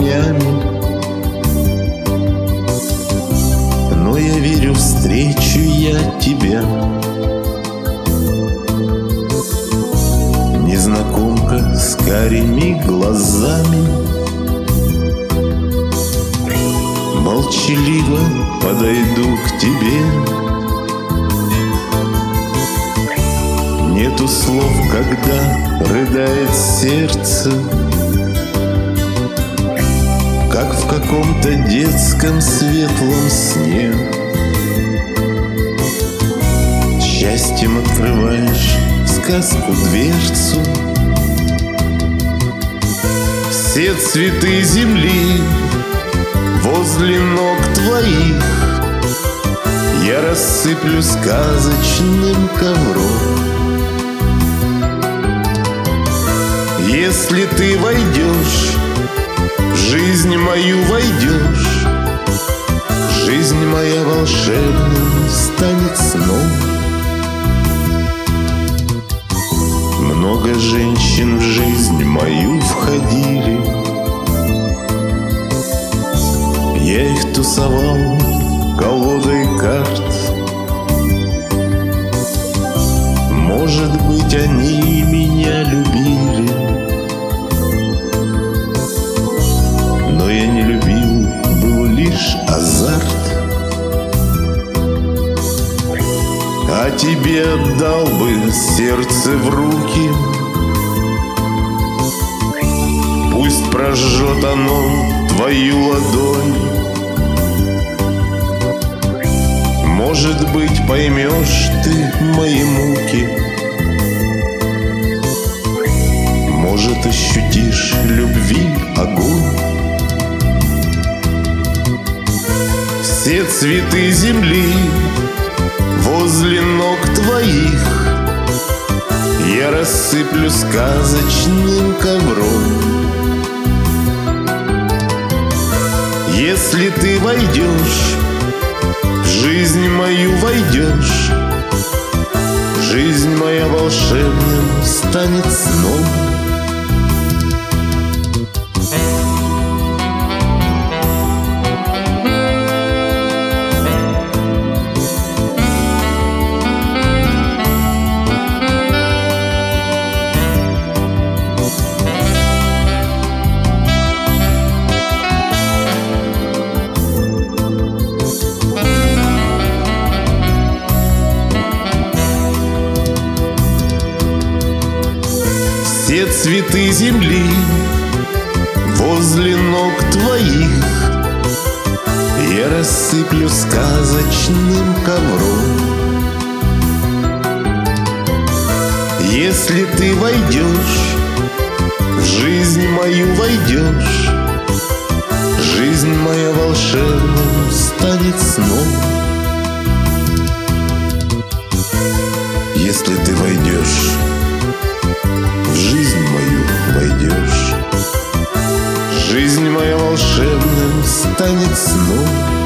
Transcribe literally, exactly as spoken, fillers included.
камнями. Но я верю, встречу я тебя. Незнакомка с карими глазами, молчаливо подойду к тебе. Нету слов, когда рыдает сердце, как в каком-то детском светлом сне. Счастьем открываешь сказку дверцу, все цветы земли возле ног твоих я рассыплю сказочным ковром. Если ты войдешь, в жизнь мою войдешь, жизнь моя волшебным станет сном. Много женщин в жизнь мою входили, я их тусовал колодой карт. Может быть, они меня любили, но я не любил, был лишь азарт. А тебе отдал бы сердце в руки, пусть прожжет оно твою ладонь. Может быть, поймешь ты мои муки, может, ощутишь любви огонь. Все цветы земли возле ног твоих я рассыплю сказочным ковром. Если ты войдешь, в жизнь мою войдешь, жизнь моя волшебным станет сном. Все цветы земли возле ног твоих я рассыплю сказочным ковром. Если ты войдешь, в жизнь мою войдешь, жизнь моя волшебным станет сном. Если ты войдешь, в жизнь мою войдешь, жизнь моя волшебным станет сном.